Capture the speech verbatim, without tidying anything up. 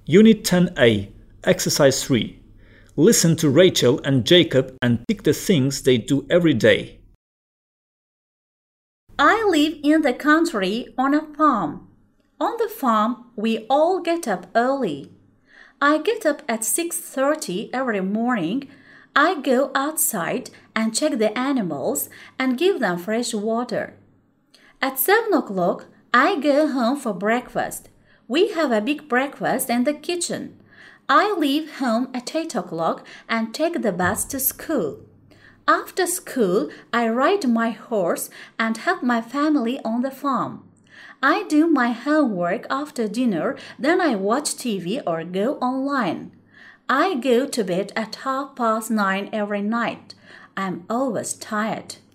Unit ten A, Exercise three. Listen to Rachel and Jacob and pick the things they do every day. I live in the country on a farm. On the farm, we all get up early. I get up at six thirty every morning. I go outside and check the animals and give them fresh water. At seven o'clock, I go home for breakfast. We have a big breakfast in the kitchen. I leave home at eight o'clock and take the bus to school. After school, I ride my horse and help my family on the farm. I do my homework after dinner, then I watch T V or go online. I go to bed at half past nine every night. I'm always tired.